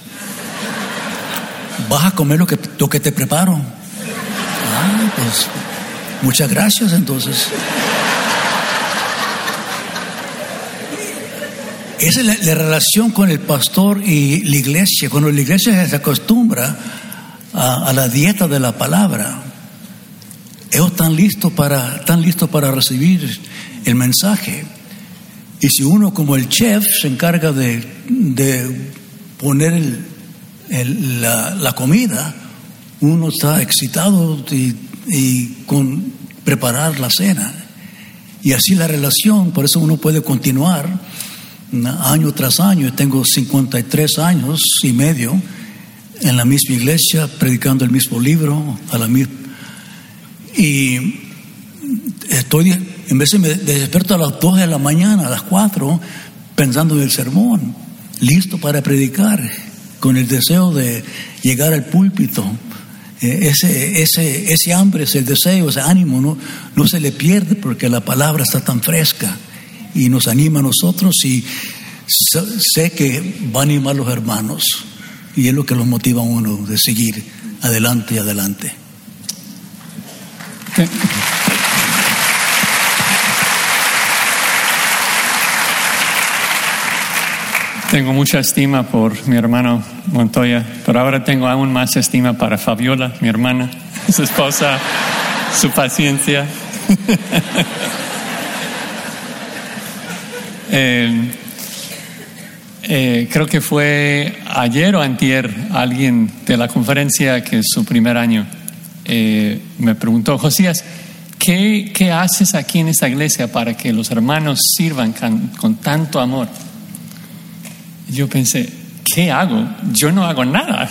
Vas a comer lo que, lo que te preparo. Ah, pues muchas gracias. Entonces, esa es la, la relación con el pastor y la iglesia. Cuando la iglesia se acostumbra a, a la dieta de la palabra, ellos están listos para, están listos para recibir el mensaje. Y si uno, como el chef, se encarga de, de poner el, el, la, la comida, uno está excitado y y con preparar la cena. Y así la relación, por eso uno puede continuar año tras año. Tengo cincuenta y tres años y medio en la misma iglesia, predicando el mismo libro, a la misma. Y estoy, en vez de me despierto a las dos de la mañana, a las cuatro, pensando en el sermón, listo para predicar, con el deseo de llegar al púlpito. Ese, ese, ese hambre, ese deseo, ese ánimo no, no se le pierde, porque la palabra está tan fresca y nos anima a nosotros, y sé que va a animar a los hermanos, y es lo que los motiva a uno de seguir adelante y adelante. Sí. Tengo mucha estima por mi hermano Montoya, pero ahora tengo aún más estima para Fabiola, mi hermana, su esposa, su paciencia. eh, eh, creo que fue ayer o antier, alguien de la conferencia, que es su primer año, eh, me preguntó: Josías, ¿qué, ¿qué haces aquí en esta iglesia para que los hermanos sirvan con, con tanto amor? Yo pensé, ¿qué hago? Yo no hago nada.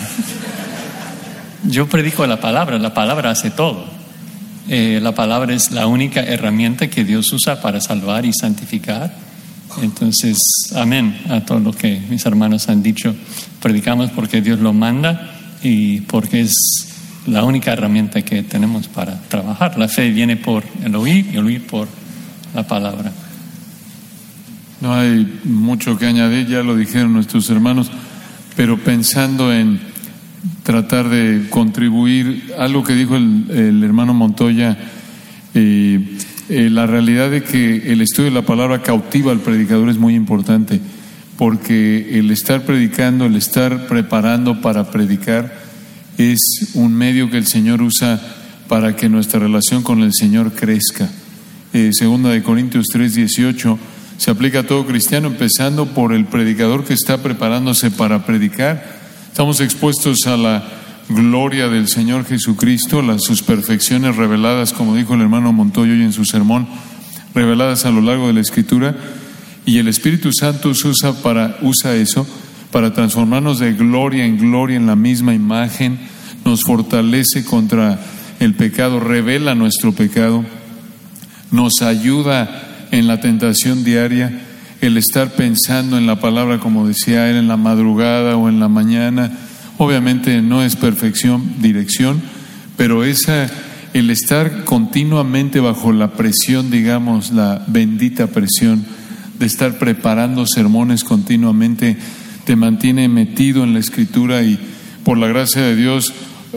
Yo predico la palabra, la palabra hace todo. Eh, la palabra es la única herramienta que Dios usa para salvar y santificar. Entonces, amén a todo lo que mis hermanos han dicho. Predicamos porque Dios lo manda y porque es la única herramienta que tenemos para trabajar. La fe viene por el oír y el oír por la palabra. No hay mucho que añadir, ya lo dijeron nuestros hermanos, pero pensando en tratar de contribuir, algo que dijo el, el hermano Montoya, eh, eh, la realidad de que el estudio de la palabra cautiva al predicador es muy importante, porque el estar predicando, el estar preparando para predicar, es un medio que el Señor usa para que nuestra relación con el Señor crezca. Eh, segunda de Corintios tres dieciocho se aplica a todo cristiano, empezando por el predicador que está preparándose para predicar. Estamos expuestos a la gloria del Señor Jesucristo, las, sus perfecciones reveladas, como dijo el hermano Montoya hoy en su sermón, reveladas a lo largo de la Escritura, y el Espíritu Santo usa, para, usa eso para transformarnos de gloria en gloria en la misma imagen, nos fortalece contra el pecado, revela nuestro pecado, nos ayuda en la tentación diaria, el estar pensando en la palabra, como decía él, en la madrugada o en la mañana. Obviamente no es perfección, dirección, pero esa, el estar continuamente bajo la presión, digamos, la bendita presión de estar preparando sermones continuamente, te mantiene metido en la Escritura, y por la gracia de Dios,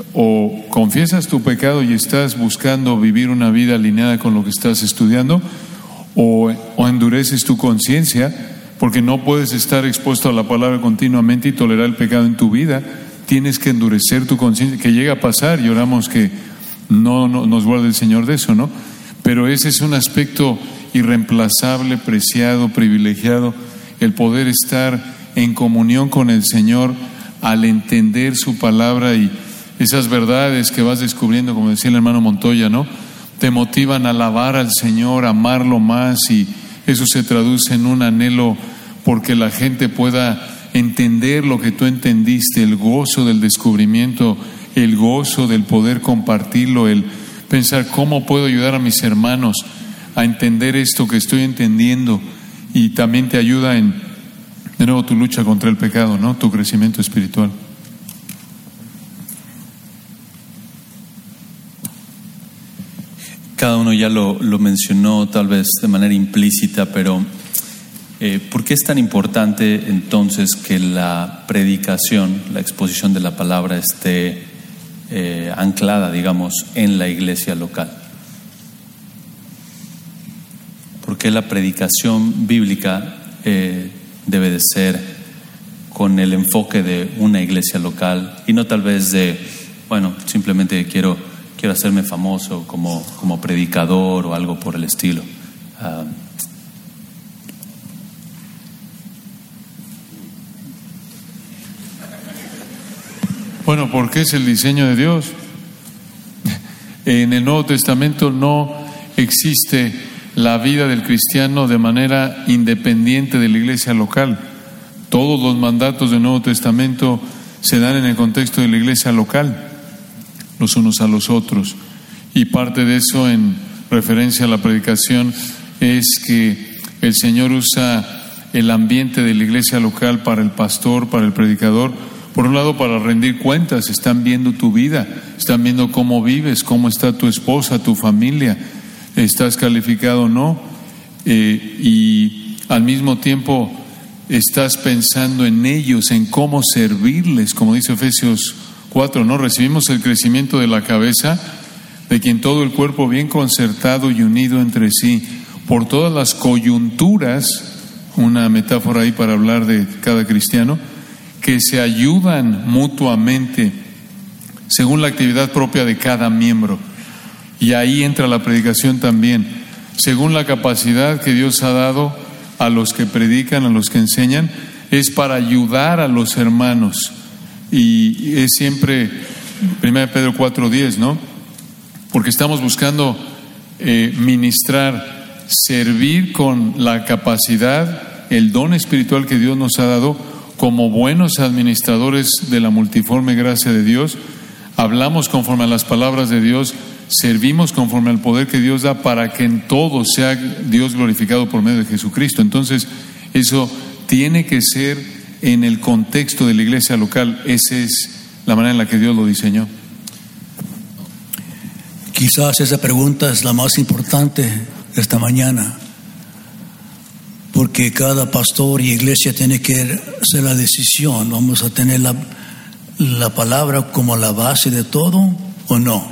o confiesas tu pecado y estás buscando vivir una vida alineada con lo que estás estudiando, O, o endureces tu conciencia, porque no puedes estar expuesto a la palabra continuamente y tolerar el pecado en tu vida. Tienes que endurecer tu conciencia, que llega a pasar, y oramos que no, no nos guarde el Señor de eso, ¿no? Pero ese es un aspecto irreemplazable, preciado, privilegiado, el poder estar en comunión con el Señor al entender su palabra, y esas verdades que vas descubriendo, como decía el hermano Montoya, ¿no?, te motivan a alabar al Señor, a amarlo más, y eso se traduce en un anhelo porque la gente pueda entender lo que tú entendiste, el gozo del descubrimiento, el gozo del poder compartirlo, el pensar cómo puedo ayudar a mis hermanos a entender esto que estoy entendiendo, y también te ayuda en, de nuevo, tu lucha contra el pecado, ¿no?, tu crecimiento espiritual. Cada uno ya lo, lo mencionó tal vez de manera implícita, pero eh, ¿por qué es tan importante entonces que la predicación, la exposición de la palabra esté eh, anclada, digamos, en la iglesia local? ¿Por qué la predicación bíblica eh, debe de ser con el enfoque de una iglesia local y no tal vez de, bueno, simplemente quiero... quiero hacerme famoso como, como predicador o algo por el estilo? Uh, bueno, porque es el diseño de Dios. En el Nuevo Testamento no existe la vida del cristiano de manera independiente de la iglesia local. Todos los mandatos del Nuevo Testamento se dan en el contexto de la iglesia local, los unos a los otros. Y parte de eso, en referencia a la predicación, es que el Señor usa el ambiente de la iglesia local para el pastor, para el predicador, por un lado para rendir cuentas. Están viendo tu vida, están viendo cómo vives, cómo está tu esposa, tu familia, estás calificado o no, eh, y al mismo tiempo estás pensando en ellos, en cómo servirles, como dice Efesios cuatro, ¿no? Recibimos el crecimiento de la cabeza, de quien todo el cuerpo bien concertado y unido entre sí, por todas las coyunturas, una metáfora ahí para hablar de cada cristiano, que se ayudan mutuamente según la actividad propia de cada miembro. Y ahí entra la predicación también, según la capacidad que Dios ha dado a los que predican, a los que enseñan, es para ayudar a los hermanos. Y es siempre primera de Pedro cuatro diez, ¿no? Porque estamos buscando eh, ministrar, servir con la capacidad, el don espiritual que Dios nos ha dado, como buenos administradores de la multiforme gracia de Dios. Hablamos conforme a las palabras de Dios, servimos conforme al poder que Dios da, para que en todo sea Dios glorificado por medio de Jesucristo. Entonces, eso tiene que ser en el contexto de la iglesia local. Esa es la manera en la que Dios lo diseñó. Quizás esa pregunta es la más importante esta mañana, porque cada pastor y iglesia tiene que hacer la decisión: ¿vamos a tener la, la palabra como la base de todo o no?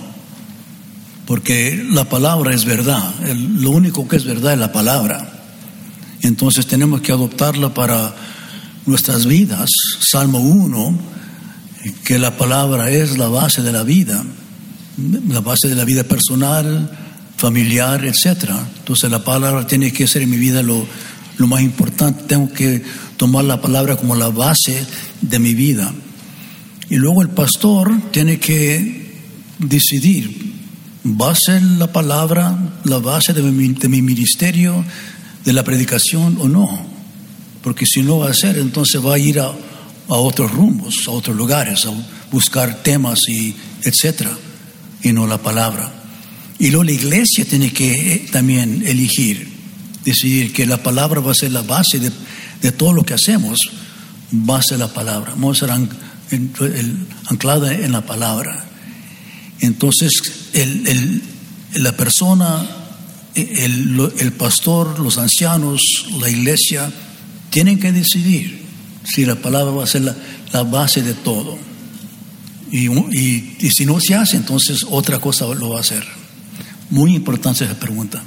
Porque la palabra es verdad, el, lo único que es verdad es la palabra. Entonces tenemos que adoptarla para nuestras vidas. Salmo uno, que la palabra es la base de la vida, la base de la vida personal, familiar, etcétera. Entonces la palabra tiene que ser en mi vida lo, lo más importante. Tengo que tomar la palabra como la base de mi vida. Y luego el pastor tiene que decidir: ¿va a ser la palabra la base de mi, de mi ministerio, de la predicación o no? Porque si no va a ser, entonces va a ir a, a otros rumbos, a otros lugares, a buscar temas y etcétera, y no la palabra. Y luego la iglesia tiene que también elegir, decidir que la palabra va a ser la base de, de todo lo que hacemos. Va a ser la palabra, vamos a ser an, en, el, anclada en la palabra. Entonces el, el, la persona, el, el pastor, los ancianos, la iglesia tienen que decidir si la palabra va a ser la, la base de todo. Y, y, y si no se hace, entonces otra cosa lo va a hacer. Muy importante esa pregunta.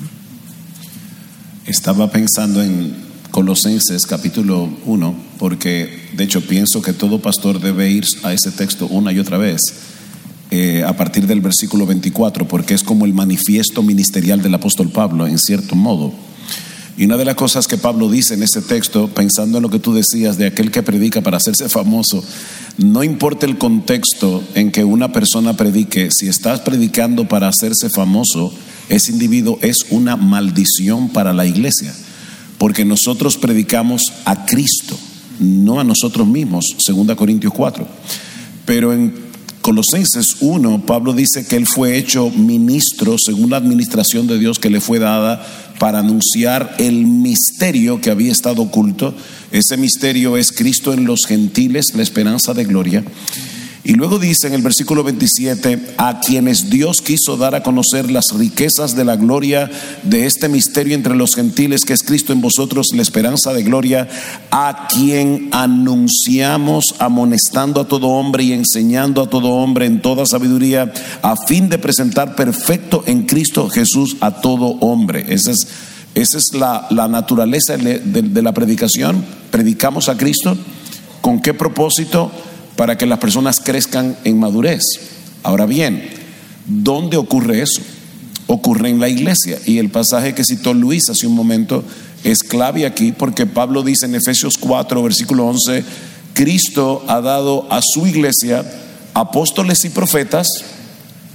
Estaba pensando en Colosenses capítulo uno, porque de hecho pienso que todo pastor debe ir a ese texto una y otra vez, eh, a partir del versículo veinticuatro, porque es como el manifiesto ministerial del apóstol Pablo, en cierto modo. Y una de las cosas que Pablo dice en ese texto, pensando en lo que tú decías de aquel que predica para hacerse famoso, no importa el contexto en que una persona predique, si estás predicando para hacerse famoso, ese individuo es una maldición para la iglesia, porque nosotros predicamos a Cristo, no a nosotros mismos, segunda Corintios cuatro. Pero en Colosenses uno, Pablo dice que él fue hecho ministro según la administración de Dios que le fue dada para anunciar el misterio que había estado oculto. Ese misterio es Cristo en los gentiles, la esperanza de gloria. Y luego dice en el versículo veintisiete: a quienes Dios quiso dar a conocer las riquezas de la gloria de este misterio entre los gentiles, que es Cristo en vosotros, la esperanza de gloria, a quien anunciamos, amonestando a todo hombre y enseñando a todo hombre en toda sabiduría, a fin de presentar perfecto en Cristo Jesús a todo hombre. Esa es, esa es la, la naturaleza de, de, de la predicación. Predicamos a Cristo. ¿Con qué propósito? Para que las personas crezcan en madurez. Ahora bien, ¿dónde ocurre eso? Ocurre en la iglesia. Y el pasaje que citó Luis hace un momento es clave aquí, porque Pablo dice en Efesios cuatro, versículo once: Cristo ha dado a su iglesia apóstoles y profetas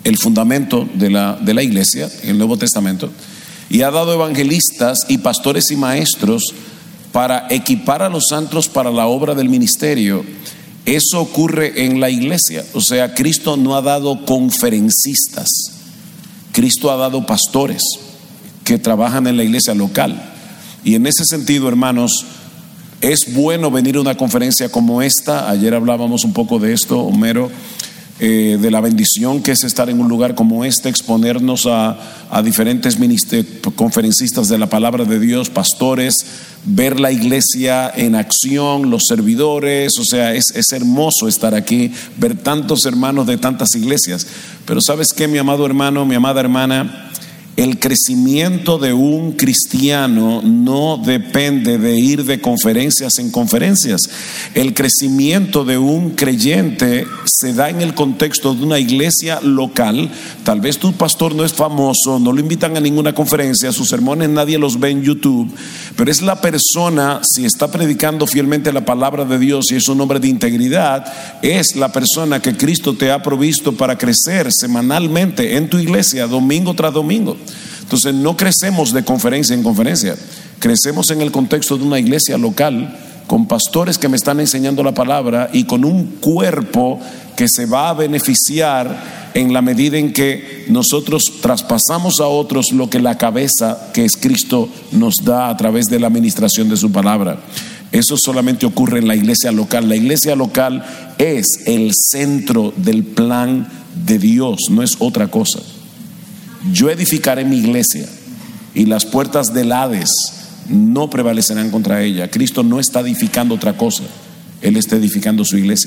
el fundamento de la, de la iglesia en el Nuevo Testamento, y ha dado evangelistas y pastores y maestros para equipar a los santos para la obra del ministerio. Eso ocurre en la iglesia. O sea, Cristo no ha dado conferencistas, Cristo ha dado pastores que trabajan en la iglesia local. Y en ese sentido, hermanos, es bueno venir a una conferencia como esta. Ayer hablábamos un poco de esto, Homero, eh, de la bendición que es estar en un lugar como este, exponernos a, a diferentes minister- conferencistas de la palabra de Dios, pastores, ver la iglesia en acción, los servidores. O sea, es, es hermoso estar aquí, ver tantos hermanos de tantas iglesias. Pero ¿sabes qué, mi amado hermano, mi amada hermana? El crecimiento de un cristiano no depende de ir de conferencias en conferencias. El crecimiento de un creyente se da en el contexto de una iglesia local. Tal vez tu pastor no es famoso, no lo invitan a ninguna conferencia, sus sermones nadie los ve en YouTube, pero es la persona, si está predicando fielmente la palabra de Dios y es un hombre de integridad, es la persona que Cristo te ha provisto para crecer semanalmente en tu iglesia, domingo tras domingo. Entonces no crecemos de conferencia en conferencia, crecemos en el contexto de una iglesia local, con pastores que me están enseñando la palabra y con un cuerpo que se va a beneficiar en la medida en que nosotros traspasamos a otros lo que la cabeza, que es Cristo, nos da a través de la administración de su palabra. Eso solamente ocurre en la iglesia local. La iglesia local es el centro del plan de Dios, no es otra cosa. Yo edificaré mi iglesia y las puertas del Hades no prevalecerán contra ella. Cristo no está edificando otra cosa, Él está edificando su iglesia.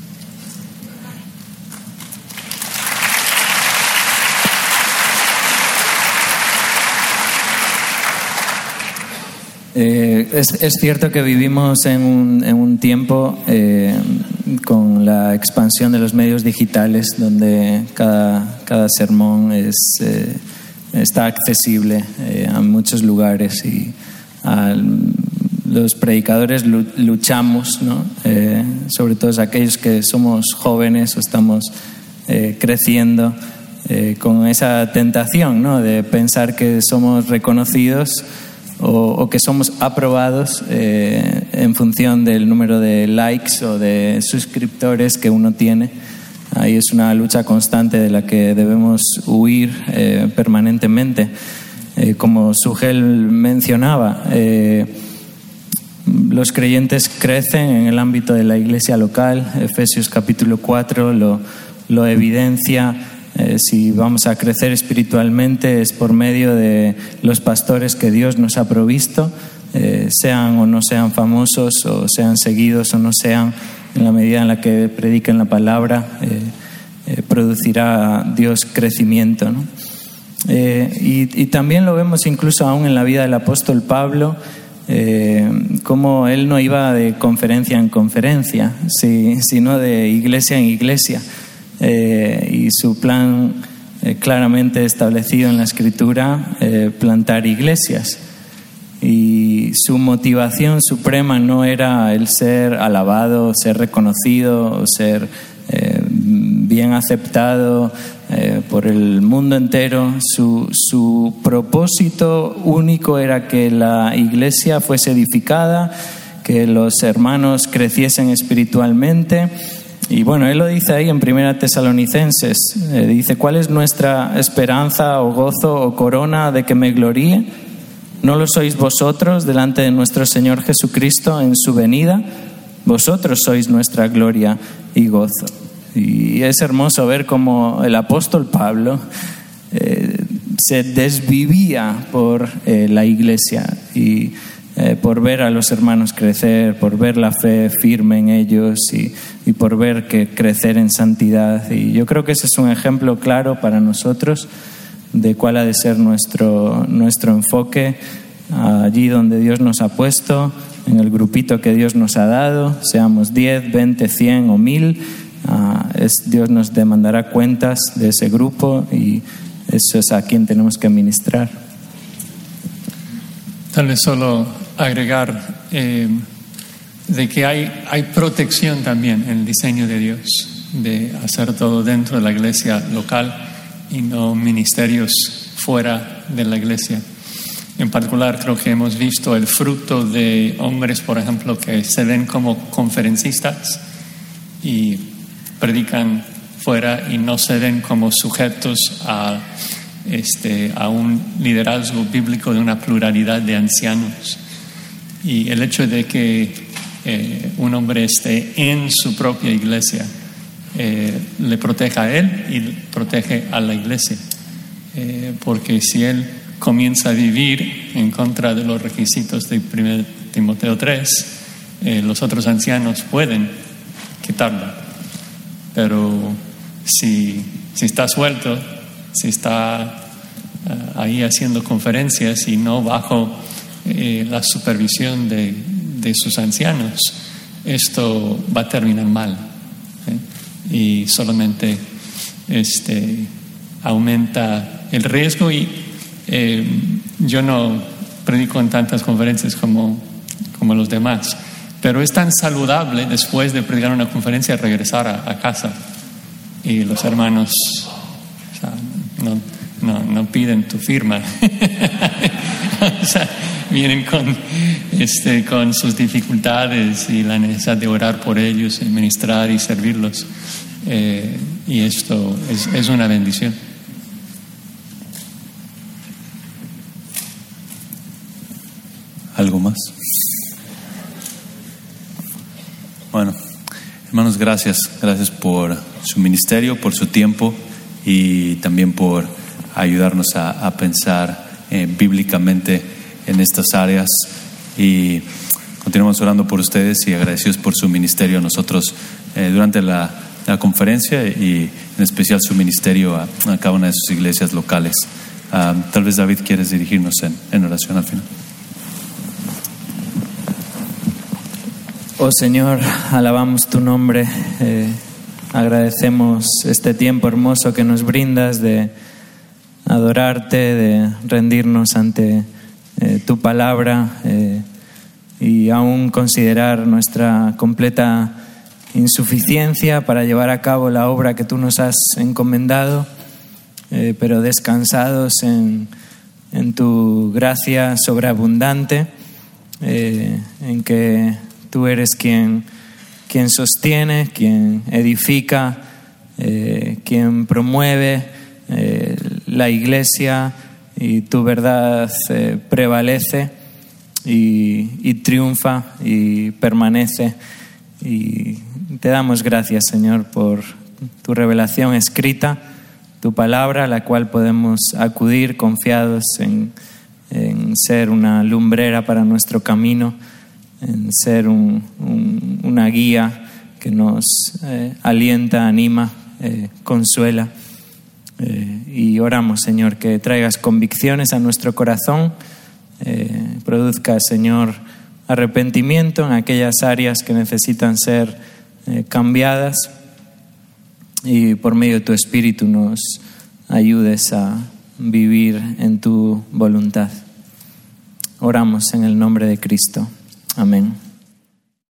Eh, es, es cierto que vivimos en un, en un tiempo eh, con la expansión de los medios digitales, donde cada, cada sermón es, eh, está accesible eh, a muchos lugares, y a los predicadores luchamos, ¿no? Eh, sobre todo aquellos que somos jóvenes o estamos eh, creciendo, eh, con esa tentación, ¿no? De pensar que somos reconocidos O, o que somos aprobados eh, en función del número de likes o de suscriptores que uno tiene. Ahí es una lucha constante de la que debemos huir eh, permanentemente. Eh, como Sugel mencionaba, eh, los creyentes crecen en el ámbito de la iglesia local. Efesios capítulo cuatro lo, lo evidencia. Eh, si vamos a crecer espiritualmente es por medio de los pastores que Dios nos ha provisto, eh, sean o no sean famosos, o sean seguidos o no sean, en la medida en la que prediquen la palabra, eh, eh, producirá Dios crecimiento, ¿no? Eh, y, y también lo vemos incluso aún en la vida del apóstol Pablo, eh, como él no iba de conferencia en conferencia, sí, sino de iglesia en iglesia. Eh, y su plan eh, claramente establecido en la Escritura, eh, plantar iglesias, y su motivación suprema no era el ser alabado, ser reconocido o ser eh, bien aceptado eh, por el mundo entero. Su, su propósito único era que la iglesia fuese edificada, que los hermanos creciesen espiritualmente. Y bueno, él lo dice ahí en Primera Tesalonicenses, eh, dice: ¿cuál es nuestra esperanza o gozo o corona de que me gloríe? ¿No lo sois vosotros delante de nuestro Señor Jesucristo en su venida? Vosotros sois nuestra gloria y gozo. Y es hermoso ver cómo el apóstol Pablo eh, se desvivía por eh, la iglesia y Eh, por ver a los hermanos crecer, por ver la fe firme en ellos, y, y por ver que crecer en santidad. Y yo creo que ese es un ejemplo claro para nosotros de cuál ha de ser nuestro, nuestro enfoque allí donde Dios nos ha puesto, en el grupito que Dios nos ha dado, seamos diez, veinte, cien o mil. Uh, es, Dios nos demandará cuentas de ese grupo, y eso es a quien tenemos que ministrar. Tal vez solo agregar eh, de que hay, hay protección también en el diseño de Dios, de hacer todo dentro de la iglesia local. y no ministerios fuera de la iglesia. En particular, creo que hemos visto el fruto de hombres, por ejemplo, que se ven como conferencistas y predican fuera y no se ven como sujetos a, este, a un liderazgo bíblico de una pluralidad de ancianos. Y el hecho de que eh, un hombre esté en su propia iglesia eh, le protege a él y protege a la iglesia. Eh, porque si él comienza a vivir en contra de los requisitos de primero Timoteo tres, eh, los otros ancianos pueden quitarlo. Pero si, si está suelto, si está uh, ahí haciendo conferencias y no bajo eh, la supervisión de, de sus ancianos, esto va a terminar mal, ¿eh? Y solamente este, aumenta el riesgo. Y eh, yo no predico en tantas conferencias como, como los demás, pero es tan saludable después de predicar una conferencia regresar a, a casa y los hermanos, o sea, no, no, no piden tu firma. O sea, vienen con, este, con sus dificultades y la necesidad de orar por ellos, y ministrar y servirlos. Eh, y esto es, es una bendición. ¿Algo más? Bueno, hermanos, gracias. Gracias por su ministerio, por su tiempo y también por ayudarnos a, a pensar eh, bíblicamente en estas áreas. Y continuamos orando por ustedes y agradecidos por su ministerio a nosotros eh, durante la, la conferencia, y en especial su ministerio a, a cada una de sus iglesias locales. Uh, tal vez David quieres dirigirnos en, en oración al final. Oh Señor, alabamos tu nombre, eh, agradecemos este tiempo hermoso que nos brindas de adorarte, de rendirnos ante eh, tu palabra eh, y aún considerar nuestra completa insuficiencia para llevar a cabo la obra que tú nos has encomendado, eh, pero descansados en, en tu gracia sobreabundante, eh, en que tú eres quien, quien sostiene, quien edifica, eh, quien promueve eh, la iglesia, y tu verdad eh, prevalece y, y triunfa y permanece. Y te damos gracias, Señor, por tu revelación escrita, tu palabra, a la cual podemos acudir confiados en, en ser una lumbrera para nuestro camino, en ser un, un, una guía que nos eh, alienta, anima, eh, consuela. Eh, y oramos, Señor, que traigas convicciones a nuestro corazón, eh, produzca, Señor, arrepentimiento en aquellas áreas que necesitan ser eh, cambiadas, y por medio de tu Espíritu nos ayudes a vivir en tu voluntad. Oramos en el nombre de Cristo. Amén.